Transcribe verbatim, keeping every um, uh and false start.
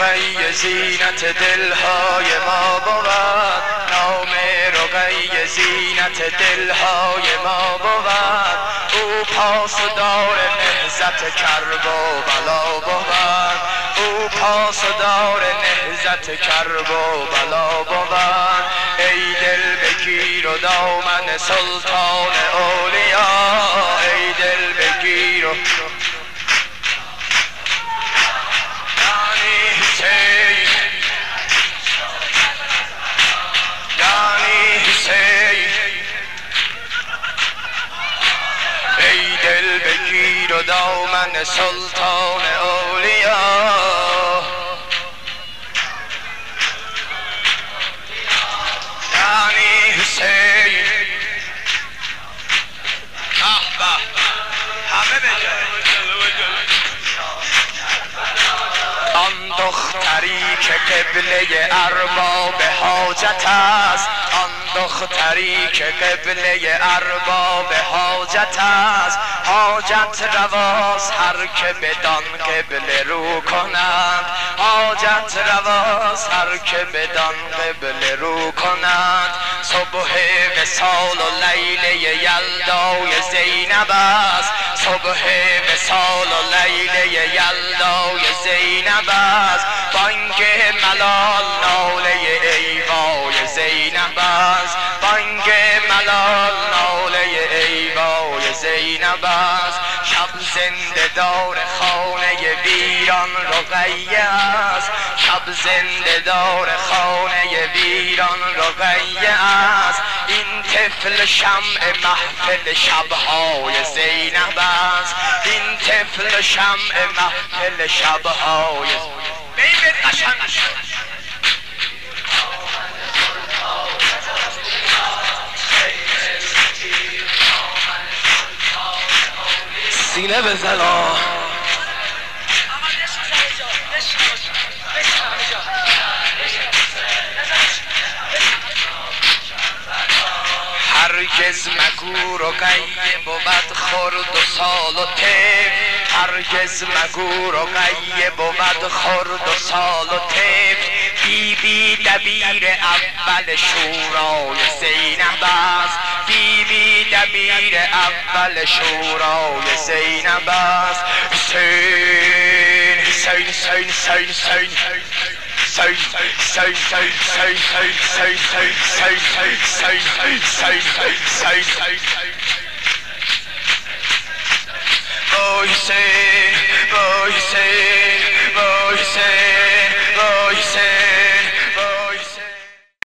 رقیه زینت دلهای ما بود، نام رقیه زینت دلهای ما بود. او پاسدار نهضت کرب و بلا بود، او پاسدار نهضت کرب و بلا بود. ای دل بگیر و دامن سلطان اولیا، ای دل بگیر و و دامن سلطان اولیا. یعنی حسین احبه همه بجای آن دختری که قبله ارباب حاجت است، آن دختری که قبله ارباب حاجت است. حاجت رواست هر که بدان قبله رو کند، حاجت رواست هر که بدان قبله رو کند. صبح وصال و لیله یلدای زینب است، صبح وصال و لیله یلدای زینب است. بانگ ملال ناله ای وای زینب است، بانگ ملال ناله ای وای زینب است. شب زنده دار خانه ویران رقیه است، شب زنده دار خانه ویران رقیه است. این طفل شمع محفل شبهای زینب است، این طفل شمع محفل شبهای بیبت قشنگ سینه بزنا. هرگز مگو رقیه بود خرد و سال و طفل، هرگز مگو رقیه بود خرد و سال و طفل. بی بی دبیر اول شورای زینب است، بی بی دبیر اول شورای زینب است. حسین حسین حسین حسین حسین Say, say, say, say, say, say, say, say, say, say, say, say, say, say, say, say. Oh, Hussein, oh, Hussein.